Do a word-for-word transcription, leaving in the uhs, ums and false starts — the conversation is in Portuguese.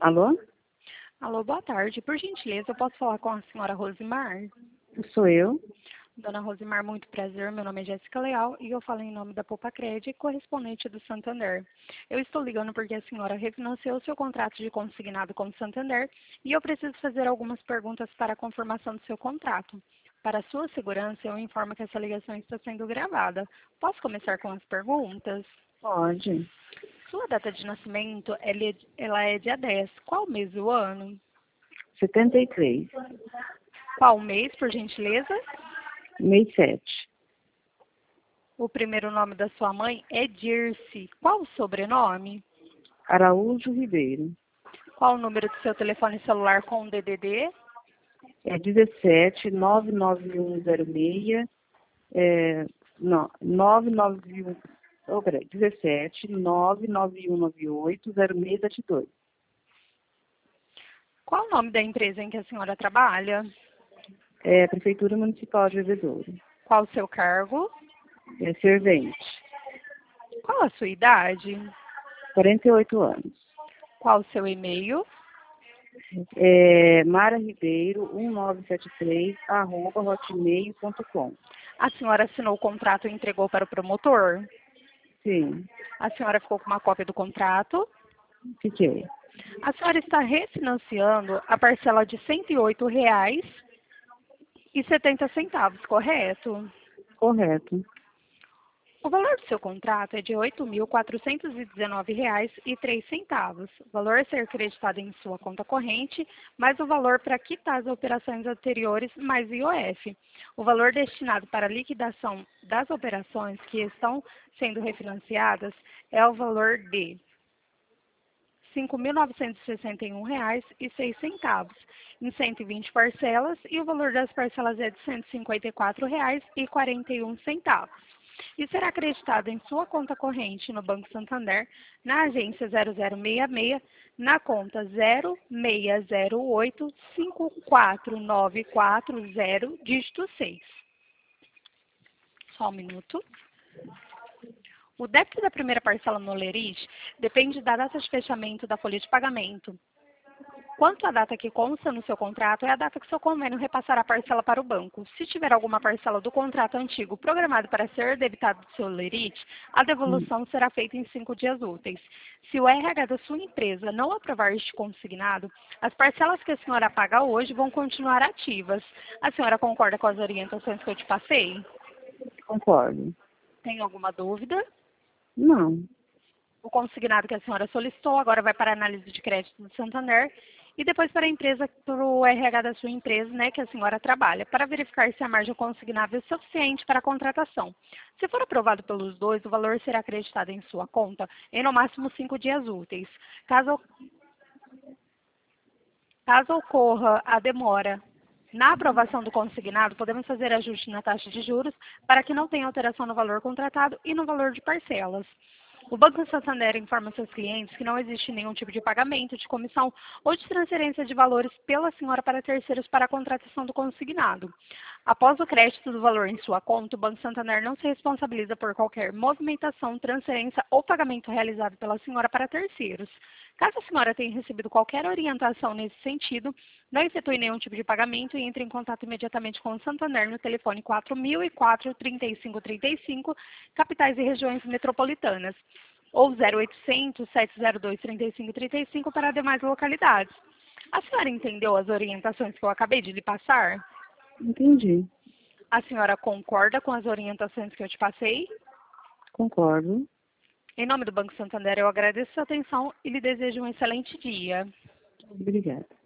Alô? Alô, boa tarde. Por gentileza, eu posso falar com a senhora Rosimar? Sou eu. Dona Rosimar, muito prazer. Meu nome é Jéssica Leal e eu falo em nome da Poupa-Cred, correspondente do Santander. Eu estou ligando porque a senhora refinanciou seu contrato de consignado com o Santander e eu preciso fazer algumas perguntas para a confirmação do seu contrato. Para sua segurança, eu informo que essa ligação está sendo gravada. Posso começar com as perguntas? Pode. Sua data de nascimento, ela é ela é dia dez. Qual mês do ano? setenta e três. Qual mês, por gentileza? Mês sete. O primeiro nome da sua mãe é Dirce. Qual o sobrenome? Araújo Ribeiro. Qual o número do seu telefone celular com D D D? É dezessete, nove nove um zero seis, é, não, nove nove um, oh, peraí, dezessete, nove nove um nove oito, zero seis sete dois. Qual o nome da empresa em que a senhora trabalha? É Prefeitura Municipal de Bebedouro. Qual o seu cargo? É servente. Qual a sua idade? quarenta e oito anos. Qual o seu e-mail? É Mara Ribeiro, um nove sete três, arroba hotmail ponto com. A senhora assinou o contrato e entregou para o promotor? Sim, A senhora ficou com uma cópia do contrato? fiquei. A senhora está refinanciando a parcela de cento e oito reais e setenta centavos, correto? Correto. O valor do seu contrato é de oito mil quatrocentos e dezenove reais e três centavos. O valor a ser creditado em sua conta corrente, mais o valor para quitar as operações anteriores, mais I O F. O valor destinado para a liquidação das operações que estão sendo refinanciadas é o valor de cinco mil novecentos e sessenta e um reais e seis centavos, em cento e vinte parcelas, e o valor das parcelas é de cento e cinquenta e quatro reais e quarenta e um centavos. E será acreditado em sua conta corrente no Banco Santander, na agência zero zero seis seis, na conta zero seis zero oito cinco quatro nove quatro zero, dígito seis. Só um minuto. O débito da primeira parcela no Lerite depende da data de fechamento da folha de pagamento. Quanto à data que consta no seu contrato, é a data que seu convênio repassará a parcela para o banco. Se tiver alguma parcela do contrato antigo programado para ser debitado do seu Lerite, a devolução será feita em cinco dias úteis. Se o R H da sua empresa não aprovar este consignado, as parcelas que a senhora paga hoje vão continuar ativas. A senhora concorda com as orientações que eu te passei? Concordo. Tem alguma dúvida? Não. O consignado que a senhora solicitou agora vai para a análise de crédito do Santander e depois para a empresa, para o R H da sua empresa, né, que a senhora trabalha, para verificar se a margem consignável é suficiente para a contratação. Se for aprovado pelos dois, o valor será acreditado em sua conta em no máximo cinco dias úteis. Caso, caso ocorra a demora na aprovação do consignado, podemos fazer ajuste na taxa de juros para que não tenha alteração no valor contratado e no valor de parcelas. O Banco Santander informa seus clientes que não existe nenhum tipo de pagamento, de comissão ou de transferência de valores pela senhora para terceiros para a contratação do consignado. Após o crédito do valor em sua conta, o Banco Santander não se responsabiliza por qualquer movimentação, transferência ou pagamento realizado pela senhora para terceiros. Caso a senhora tenha recebido qualquer orientação nesse sentido, não efetue nenhum tipo de pagamento e entre em contato imediatamente com o Santander no telefone quatro mil e quatro, trinta e cinco trinta e cinco, capitais e regiões metropolitanas, ou zero oitocentos, sete zero dois, trinta e cinco trinta e cinco para demais localidades. A senhora entendeu as orientações que eu acabei de lhe passar? Entendi. A senhora concorda com as orientações que eu te passei? Concordo. Em nome do Banco Santander, eu agradeço a sua atenção e lhe desejo um excelente dia. Obrigada.